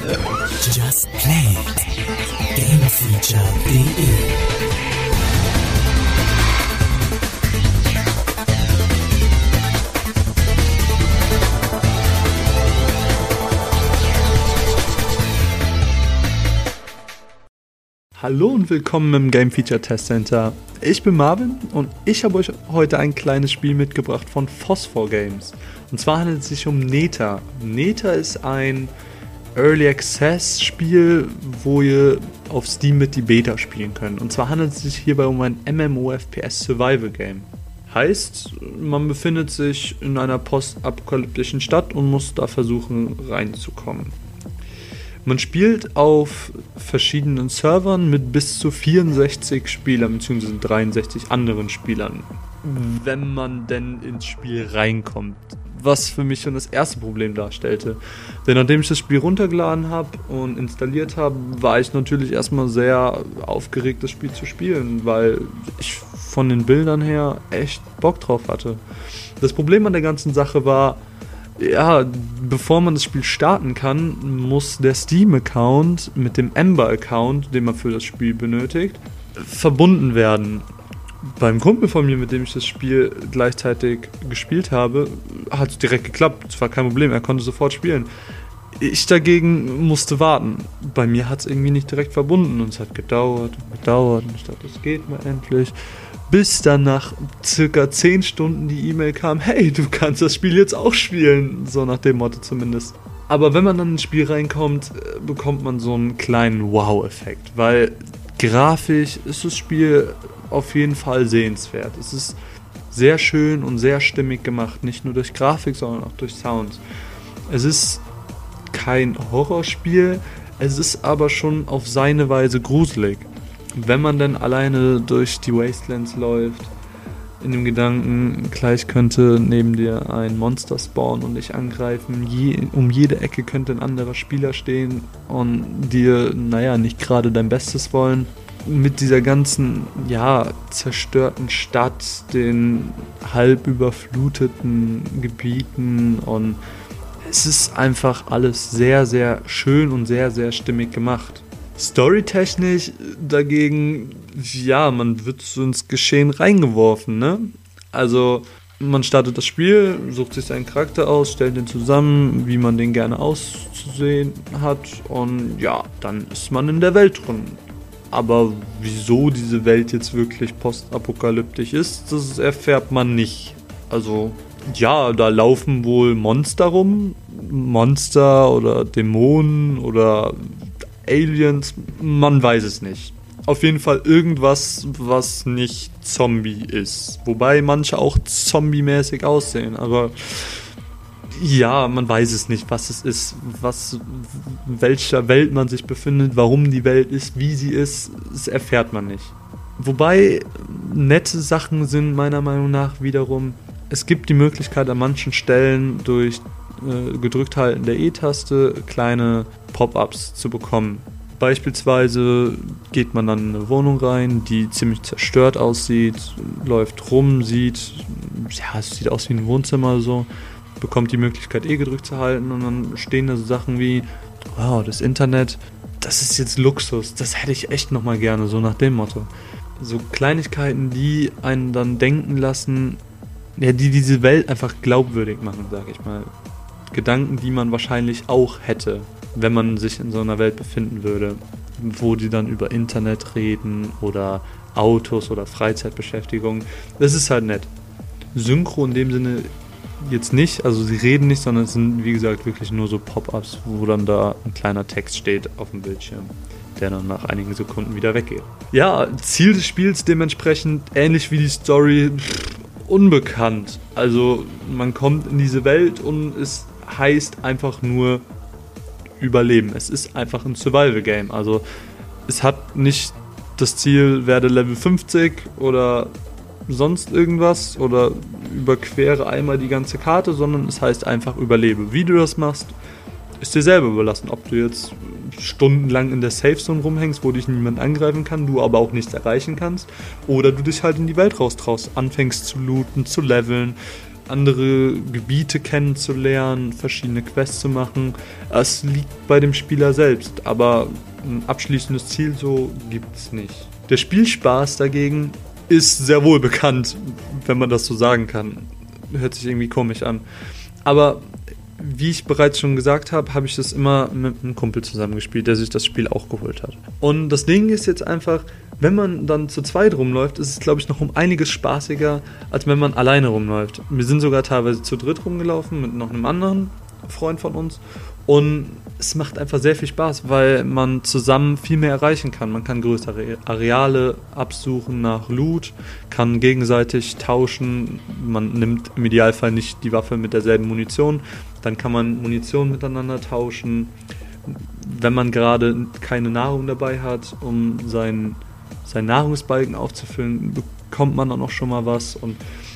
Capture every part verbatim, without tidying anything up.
Just Play Gamefeature punkt de. Hallo und willkommen im Game Feature Test Center. Ich bin Marvin und ich habe euch heute ein kleines Spiel mitgebracht von Phosphor Games. Und zwar handelt es sich um Neta. Neta ist ein Early Access Spiel, wo ihr auf Steam mit die Beta spielen könnt. Und zwar handelt es sich hierbei um ein M M O F P S Survival Game. Heißt, man befindet sich in einer postapokalyptischen Stadt und muss da versuchen reinzukommen. Man spielt auf verschiedenen Servern mit bis zu vierundsechzig Spielern bzw. dreiundsechzig anderen Spielern, wenn man denn ins Spiel reinkommt. Was für mich schon das erste Problem darstellte. Denn nachdem ich das Spiel runtergeladen habe und installiert habe, war ich natürlich erstmal sehr aufgeregt, das Spiel zu spielen, weil ich von den Bildern her echt Bock drauf hatte. Das Problem an der ganzen Sache war, ja, bevor man das Spiel starten kann, muss der Steam-Account mit dem Ember-Account, den man für das Spiel benötigt, verbunden werden. Beim Kumpel von mir, mit dem ich das Spiel gleichzeitig gespielt habe, hat es direkt geklappt. Es war kein Problem, er konnte sofort spielen. Ich dagegen musste warten. Bei mir hat es irgendwie nicht direkt verbunden und es hat gedauert und gedauert und ich dachte, es geht mal endlich. Bis dann nach circa zehn Stunden die E-Mail kam, hey, du kannst das Spiel jetzt auch spielen. So nach dem Motto zumindest. Aber wenn man dann ins Spiel reinkommt, bekommt man so einen kleinen Wow-Effekt. Weil grafisch ist das Spiel auf jeden Fall sehenswert. Es ist sehr schön und sehr stimmig gemacht. Nicht nur durch Grafik, sondern auch durch Sounds. Es ist kein Horrorspiel, es ist aber schon auf seine Weise gruselig. Wenn man dann alleine durch die Wastelands läuft, in dem Gedanken, gleich könnte neben dir ein Monster spawnen und dich angreifen, Je, um jede Ecke könnte ein anderer Spieler stehen und dir, naja, nicht gerade dein Bestes wollen. Mit dieser ganzen, ja, zerstörten Stadt, den halb überfluteten Gebieten und es ist einfach alles sehr, sehr schön und sehr, sehr stimmig gemacht. Storytechnisch dagegen, ja, man wird so ins Geschehen reingeworfen, ne? Also, man startet das Spiel, sucht sich seinen Charakter aus, stellt den zusammen, wie man den gerne auszusehen hat und ja, dann ist man in der Welt drin. Aber wieso diese Welt jetzt wirklich postapokalyptisch ist, das erfährt man nicht. Also, ja, da laufen wohl Monster rum, Monster oder Dämonen oder Aliens, man weiß es nicht. Auf jeden Fall irgendwas, was nicht Zombie ist. Wobei manche auch zombie-mäßig aussehen, aber ja, man weiß es nicht, was es ist, was, in welcher Welt man sich befindet, warum die Welt ist, wie sie ist, das erfährt man nicht. Wobei nette Sachen sind meiner Meinung nach wiederum, es gibt die Möglichkeit an manchen Stellen durch äh, gedrückt halten der E-Taste kleine Pop-ups zu bekommen. Beispielsweise geht man dann in eine Wohnung rein, die ziemlich zerstört aussieht, läuft rum, sieht, ja, es sieht aus wie ein Wohnzimmer so, bekommt die Möglichkeit E gedrückt zu halten und dann stehen da so Sachen wie, wow, das Internet, das ist jetzt Luxus, das hätte ich echt nochmal gerne, so nach dem Motto. So Kleinigkeiten, die einen dann denken lassen, ja, die diese Welt einfach glaubwürdig machen, sag ich mal. Gedanken, die man wahrscheinlich auch hätte, wenn man sich in so einer Welt befinden würde, wo die dann über Internet reden oder Autos oder Freizeitbeschäftigung. Das ist halt nett. Synchro in dem Sinne jetzt nicht, also sie reden nicht, sondern es sind, wie gesagt, wirklich nur so Pop-ups, wo dann da ein kleiner Text steht auf dem Bildschirm, der dann nach einigen Sekunden wieder weggeht. Ja, Ziel des Spiels dementsprechend ähnlich wie die Story, pff, unbekannt. Also man kommt in diese Welt und es heißt einfach nur Überleben. Es ist einfach ein Survival-Game. Also es hat nicht das Ziel, werde Level fünfzig oder sonst irgendwas oder überquere einmal die ganze Karte, sondern es heißt einfach Überlebe. Wie du das machst, ist dir selber überlassen. Ob du jetzt stundenlang in der Safe-Zone rumhängst, wo dich niemand angreifen kann, du aber auch nichts erreichen kannst, oder du dich halt in die Welt raustraust, anfängst zu looten, zu leveln, andere Gebiete kennenzulernen, verschiedene Quests zu machen. Es liegt bei dem Spieler selbst, aber ein abschließendes Ziel so gibt es nicht. Der Spielspaß dagegen ist sehr wohl bekannt, wenn man das so sagen kann. Hört sich irgendwie komisch an. Aber wie ich bereits schon gesagt habe, habe ich das immer mit einem Kumpel zusammengespielt, der sich das Spiel auch geholt hat. Und das Ding ist jetzt einfach, wenn man dann zu zweit rumläuft, ist es, glaube ich, noch um einiges spaßiger, als wenn man alleine rumläuft. Wir sind sogar teilweise zu dritt rumgelaufen mit noch einem anderen Freund von uns. Und es macht einfach sehr viel Spaß, weil man zusammen viel mehr erreichen kann. Man kann größere Areale absuchen nach Loot, kann gegenseitig tauschen. Man nimmt im Idealfall nicht die Waffe mit derselben Munition. Dann kann man Munition miteinander tauschen. Wenn man gerade keine Nahrung dabei hat, um seinen, seinen Nahrungsbalken aufzufüllen, bekommt man dann auch schon mal was. Und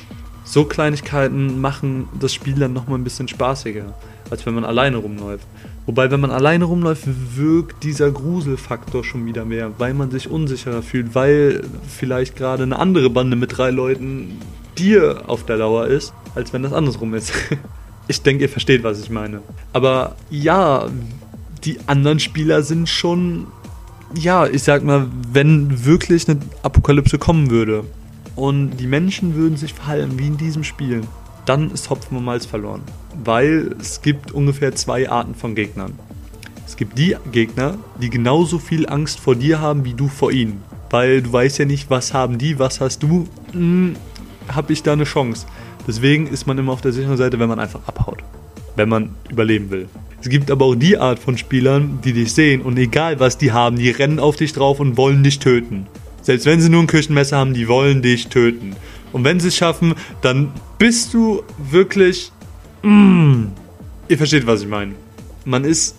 so Kleinigkeiten machen das Spiel dann nochmal ein bisschen spaßiger, als wenn man alleine rumläuft. Wobei, wenn man alleine rumläuft, wirkt dieser Gruselfaktor schon wieder mehr, weil man sich unsicherer fühlt, weil vielleicht gerade eine andere Bande mit drei Leuten dir auf der Lauer ist, als wenn das andersrum ist. Ich denke, ihr versteht, was ich meine. Aber ja, die anderen Spieler sind schon, ja, ich sag mal, wenn wirklich eine Apokalypse kommen würde und die Menschen würden sich verhalten wie in diesem Spiel, dann ist Hopfen und Malz verloren. Weil es gibt ungefähr zwei Arten von Gegnern. Es gibt die Gegner, die genauso viel Angst vor dir haben, wie du vor ihnen. Weil du weißt ja nicht, was haben die, was hast du, hm, hab ich da eine Chance. Deswegen ist man immer auf der sicheren Seite, wenn man einfach abhaut. Wenn man überleben will. Es gibt aber auch die Art von Spielern, die dich sehen und egal was die haben, die rennen auf dich drauf und wollen dich töten. Selbst wenn sie nur ein Küchenmesser haben, die wollen dich töten. Und wenn sie es schaffen, dann bist du wirklich... Mm, ihr versteht, was ich meine. Man ist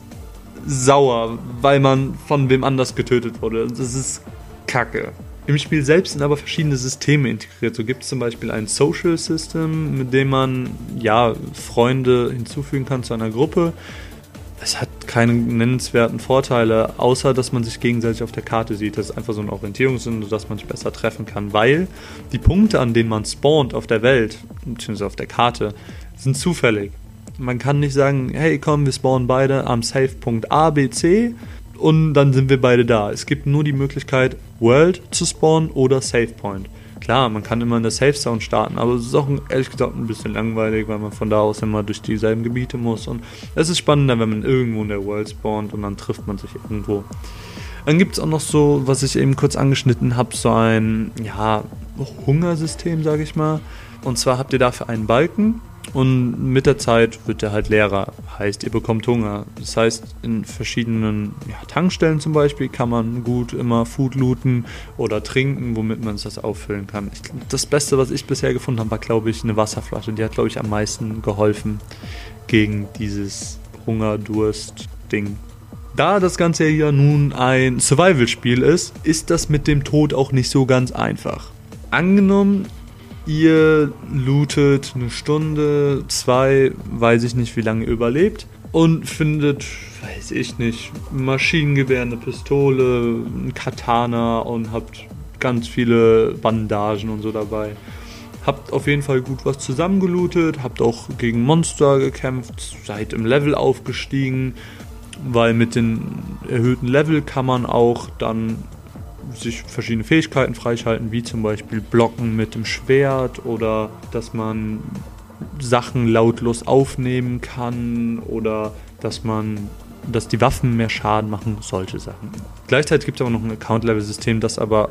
sauer, weil man von wem anders getötet wurde. Das ist Kacke. Im Spiel selbst sind aber verschiedene Systeme integriert. So gibt es zum Beispiel ein Social System, mit dem man ja Freunde hinzufügen kann zu einer Gruppe. Es hat keine nennenswerten Vorteile, außer dass man sich gegenseitig auf der Karte sieht. Das ist einfach so ein Orientierungssinn, sodass man sich besser treffen kann, weil die Punkte, an denen man spawnt auf der Welt, beziehungsweise auf der Karte, sind zufällig. Man kann nicht sagen, hey komm, wir spawnen beide am Safe-Punkt A, B, C und dann sind wir beide da. Es gibt nur die Möglichkeit, World zu spawnen oder Save Point. Klar, man kann immer in der Safe Zone starten, aber es ist auch ehrlich gesagt ein bisschen langweilig, weil man von da aus immer durch dieselben Gebiete muss. Und es ist spannender, wenn man irgendwo in der World spawnt und dann trifft man sich irgendwo. Dann gibt es auch noch so, was ich eben kurz angeschnitten habe, so ein ja, Hungersystem, sage ich mal. Und zwar habt ihr dafür einen Balken. Und mit der Zeit wird der halt leerer, heißt ihr bekommt Hunger. Das heißt, in verschiedenen ja, Tankstellen zum Beispiel kann man gut immer Food looten oder trinken, womit man das auffüllen kann. Ich, das Beste, was ich bisher gefunden habe, war glaube ich eine Wasserflasche. Die hat glaube ich am meisten geholfen gegen dieses Hunger-Durst-Ding. Da das Ganze hier nun ein Survival-Spiel ist, ist das mit dem Tod auch nicht so ganz einfach. Angenommen, ihr lootet eine Stunde, zwei, weiß ich nicht, wie lange ihr überlebt und findet, weiß ich nicht, ein Maschinengewehr, eine Pistole, ein Katana und habt ganz viele Bandagen und so dabei. Habt auf jeden Fall gut was zusammengelootet, habt auch gegen Monster gekämpft, seid im Level aufgestiegen, weil mit den erhöhten Level kann man auch dann sich verschiedene Fähigkeiten freischalten, wie zum Beispiel Blocken mit dem Schwert oder dass man Sachen lautlos aufnehmen kann oder dass man, dass die Waffen mehr Schaden machen, solche Sachen. Gleichzeitig gibt es aber noch ein Account-Level-System, das aber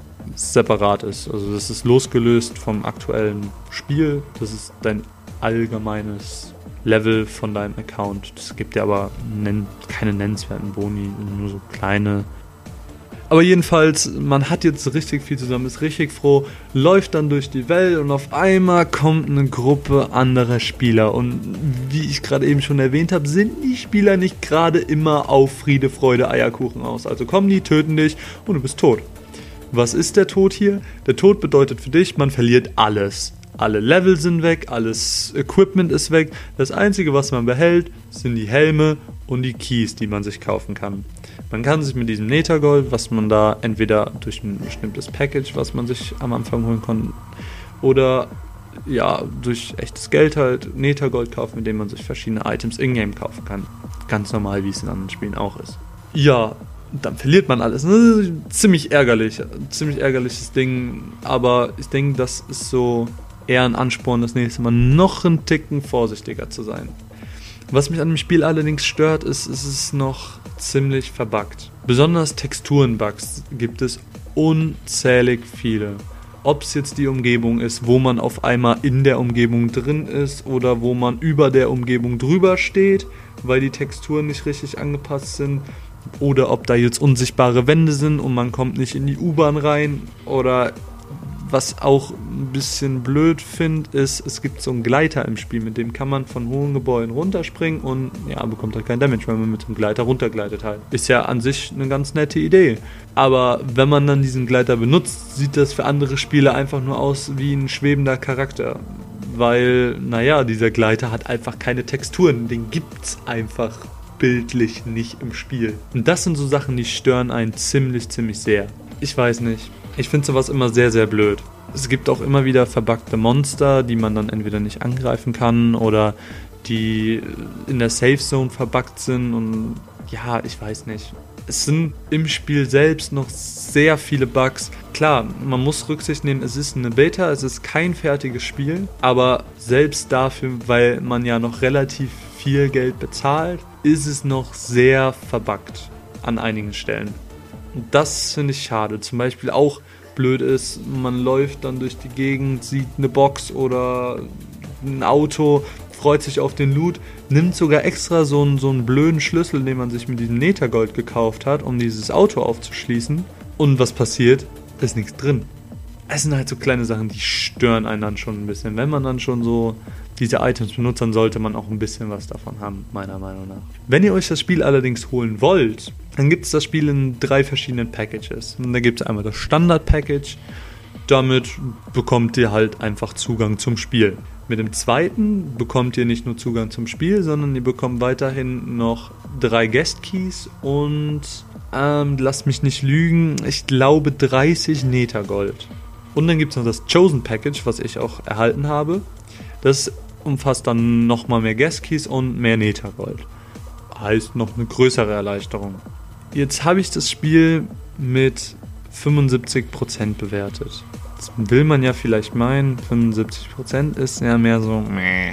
separat ist. Also das ist losgelöst vom aktuellen Spiel. Das ist dein allgemeines Level von deinem Account. Das gibt dir aber nenn- keine nennenswerten Boni, nur so kleine. Aber jedenfalls, man hat jetzt richtig viel zusammen, ist richtig froh, läuft dann durch die Welt und auf einmal kommt eine Gruppe anderer Spieler. Und wie ich gerade eben schon erwähnt habe, sind die Spieler nicht gerade immer auf Friede, Freude, Eierkuchen aus. Also kommen die, töten dich und du bist tot. Was ist der Tod hier? Der Tod bedeutet für dich, man verliert alles. Alle Level sind weg, alles Equipment ist weg. Das Einzige, was man behält, sind die Helme und die Keys, die man sich kaufen kann. Man kann sich mit diesem Nethergold, was man da entweder durch ein bestimmtes Package, was man sich am Anfang holen kann, oder ja, durch echtes Geld halt Nethergold kauft, mit dem man sich verschiedene Items in-game kaufen kann. Ganz normal, wie es in anderen Spielen auch ist. Ja, dann verliert man alles. Ziemlich ärgerlich, ziemlich ärgerliches Ding, aber ich denke, das ist so eher ein Ansporn, das nächste Mal noch einen Ticken vorsichtiger zu sein. Was mich an dem Spiel allerdings stört, ist, es ist noch ziemlich verbuggt. Besonders Texturenbugs gibt es unzählig viele. Ob es jetzt die Umgebung ist, wo man auf einmal in der Umgebung drin ist oder wo man über der Umgebung drüber steht, weil die Texturen nicht richtig angepasst sind, oder ob da jetzt unsichtbare Wände sind und man kommt nicht in die U-Bahn rein, oder was auch ein bisschen blöd finde, ist, es gibt so einen Gleiter im Spiel, mit dem kann man von hohen Gebäuden runterspringen und ja, bekommt halt keinen Damage, weil man mit dem Gleiter runtergleitet halt. Ist ja an sich eine ganz nette Idee. Aber wenn man dann diesen Gleiter benutzt, sieht das für andere Spieler einfach nur aus wie ein schwebender Charakter. Weil, naja, dieser Gleiter hat einfach keine Texturen, den gibt's einfach bildlich nicht im Spiel. Und das sind so Sachen, die stören einen ziemlich, ziemlich sehr. Ich weiß nicht. Ich finde sowas immer sehr, sehr blöd. Es gibt auch immer wieder verbuggte Monster, die man dann entweder nicht angreifen kann oder die in der Safe Zone verbuggt sind und ja, ich weiß nicht. Es sind im Spiel selbst noch sehr viele Bugs. Klar, man muss Rücksicht nehmen, es ist eine Beta, es ist kein fertiges Spiel, aber selbst dafür, weil man ja noch relativ viel Geld bezahlt, ist es noch sehr verbuggt an einigen Stellen. Und das finde ich schade. Zum Beispiel auch blöd ist, man läuft dann durch die Gegend, sieht eine Box oder ein Auto, freut sich auf den Loot, nimmt sogar extra so einen, so einen blöden Schlüssel, den man sich mit diesem Nethergold gekauft hat, um dieses Auto aufzuschließen. Und was passiert? Ist nichts drin. Es sind halt so kleine Sachen, die stören einen dann schon ein bisschen. Wenn man dann schon so diese Items benutzt, dann sollte man auch ein bisschen was davon haben, meiner Meinung nach. Wenn ihr euch das Spiel allerdings holen wollt, dann gibt es das Spiel in drei verschiedenen Packages. Und da gibt es einmal das Standard-Package, damit bekommt ihr halt einfach Zugang zum Spiel. Mit dem zweiten bekommt ihr nicht nur Zugang zum Spiel, sondern ihr bekommt weiterhin noch drei Guest-Keys und, ähm, lasst mich nicht lügen, ich glaube dreißig Nethergold. Und dann gibt es noch das Chosen Package, was ich auch erhalten habe. Das umfasst dann nochmal mehr Guest-Keys und mehr Nethergold. Heißt noch eine größere Erleichterung. Jetzt habe ich das Spiel mit fünfundsiebzig Prozent bewertet. Das will man ja vielleicht meinen, fünfundsiebzig Prozent ist ja mehr so, meh,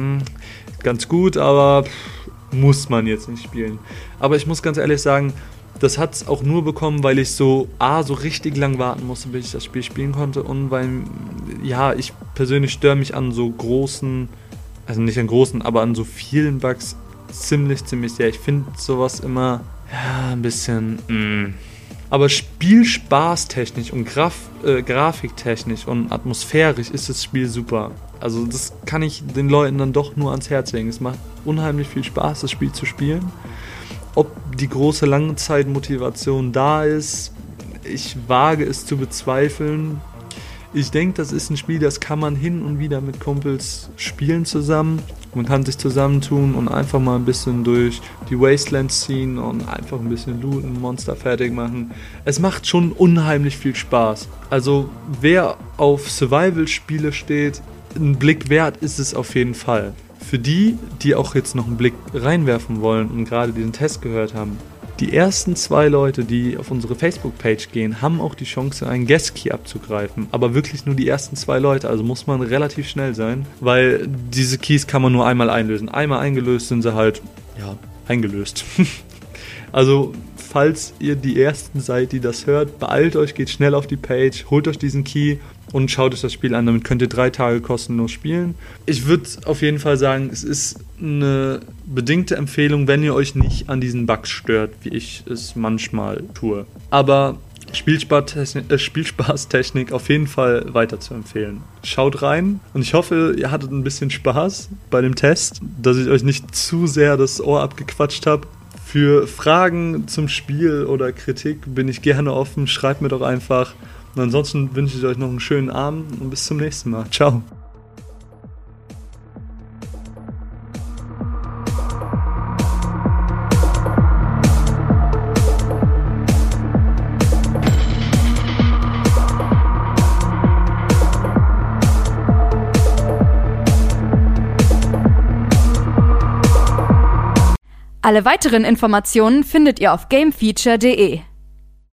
ganz gut, aber pff, muss man jetzt nicht spielen. Aber ich muss ganz ehrlich sagen, das hat es auch nur bekommen, weil ich so, A, so richtig lang warten musste, bis ich das Spiel spielen konnte und weil, ja, ich persönlich störe mich an so großen, also nicht an großen, aber an so vielen Bugs ziemlich, ziemlich sehr. Ich finde sowas immer, ja, ein bisschen, mh. Aber spielspaßtechnisch und Graf, äh, grafiktechnisch und atmosphärisch ist das Spiel super. Also das kann ich den Leuten dann doch nur ans Herz legen. Es macht unheimlich viel Spaß, das Spiel zu spielen. Ob die große Langzeitmotivation da ist, ich wage es zu bezweifeln. Ich denke, das ist ein Spiel, das kann man hin und wieder mit Kumpels spielen zusammen. Man kann sich zusammentun und einfach mal ein bisschen durch die Wastelands ziehen und einfach ein bisschen looten, Monster fertig machen. Es macht schon unheimlich viel Spaß. Also wer auf Survival-Spiele steht, ein Blick wert ist es auf jeden Fall. Für die, die auch jetzt noch einen Blick reinwerfen wollen und gerade diesen Test gehört haben, die ersten zwei Leute, die auf unsere Facebook-Page gehen, haben auch die Chance, einen Guest-Key abzugreifen. Aber wirklich nur die ersten zwei Leute, also muss man relativ schnell sein, weil diese Keys kann man nur einmal einlösen. Einmal eingelöst sind sie halt, ja, eingelöst. Also, falls ihr die Ersten seid, die das hört, beeilt euch, geht schnell auf die Page, holt euch diesen Key und schaut euch das Spiel an. Damit könnt ihr drei Tage kostenlos spielen. Ich würde auf jeden Fall sagen, es ist eine bedingte Empfehlung, wenn ihr euch nicht an diesen Bugs stört, wie ich es manchmal tue. Aber Spielspaßtechnik, äh, Spielspaßtechnik auf jeden Fall weiter zu empfehlen. Schaut rein und ich hoffe, ihr hattet ein bisschen Spaß bei dem Test, dass ich euch nicht zu sehr das Ohr abgequatscht habe. Für Fragen zum Spiel oder Kritik bin ich gerne offen. Schreibt mir doch einfach. Und ansonsten wünsche ich euch noch einen schönen Abend und bis zum nächsten Mal. Ciao. Alle weiteren Informationen findet ihr auf gamefeature punkt de.